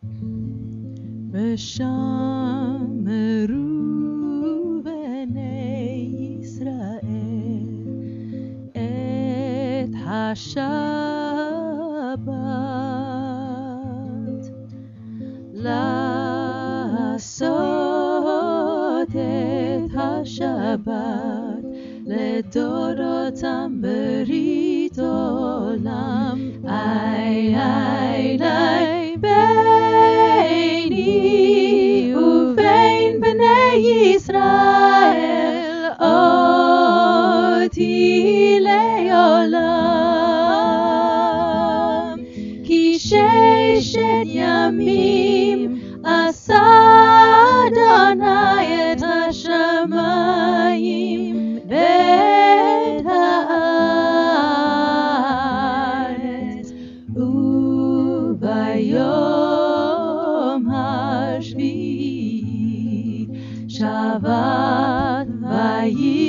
ושמרו בני ישראל את השבת לעשות את השבת לדורותם ברית עולם. איי איי איי ביני ובין בני ישראל אותי לעולם, כי ששת ימים עשה אדוני את השמיים ואת הארץ, וביום השביעי שבת ויהי